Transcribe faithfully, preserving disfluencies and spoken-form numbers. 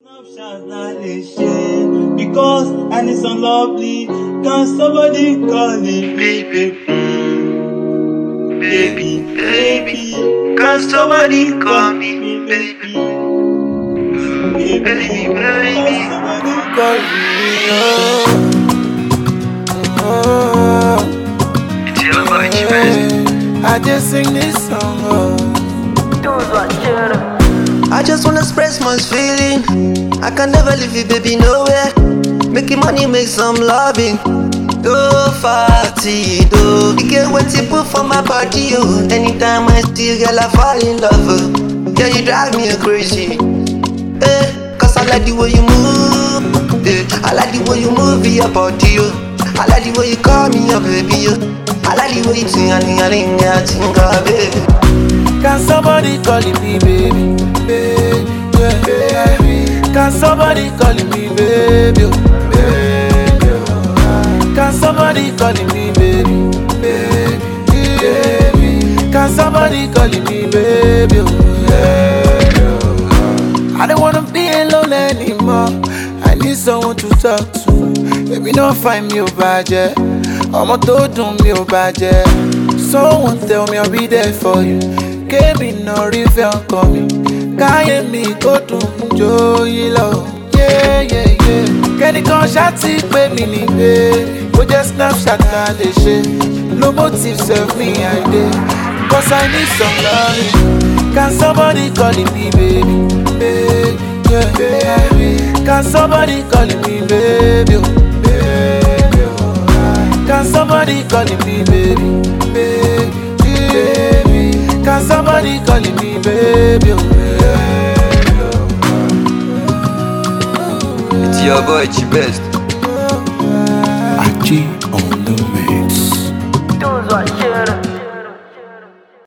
Snapchat not a shame because I need some lovely. Can somebody call me baby, baby, baby? Can somebody call me baby, baby, baby? Can somebody call me? Oh, oh, It's your boy Chibest. I just sing this song. Oh. I just wanna express my feeling. I can never leave you, baby, nowhere. Making money, make some loving. Go party, do you get what you put for my body, oh. Anytime I see you, girl, I fall in love, oh. Yeah, you drive me crazy, eh. Cause I like the way you move, eh. I like the way you move your body, oh. I like the way you call me your baby, oh. I like the way you sing and sing and sing, baby. Can somebody call me baby, baby, yeah, baby? Can somebody call me baby, oh, baby? Oh. Can somebody call me baby, baby, baby? Can somebody call me baby, oh, yeah, oh. I don't wanna be alone anymore. I need someone to talk to. Baby, don't find me over budget. I'ma do me over budget. Someone tell me I'll be there for you. Baby, no river coming. Can't me go to enjoy love. Yeah, yeah, yeah. Can you come shot it, baby? Baby, go just Snapchat and they share. No motive serve me, I did. Cause I need some love. Can somebody call me baby? Baby, yeah, baby. Can somebody call me baby? Baby, oh. Can somebody call me baby? Baby, baby. Can somebody call me baby, oh, baby, oh. It's your boy Chibest. Achi.